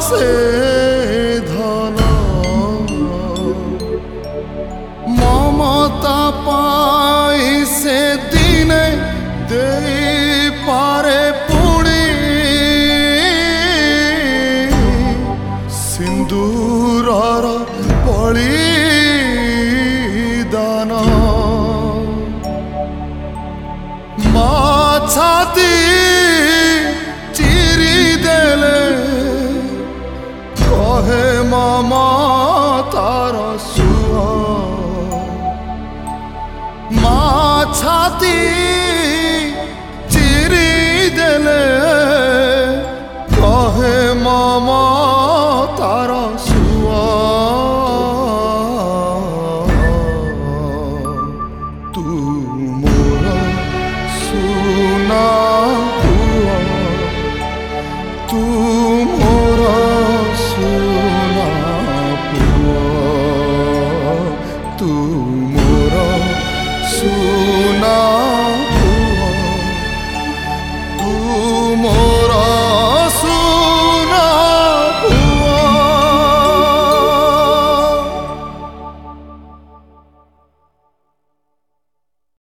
से धन ममता पाई से दिने दे पारे पुणी सिंदूरर बलिदान माँ छाती चिरी देले कहे ममतार सुआ माँ छाती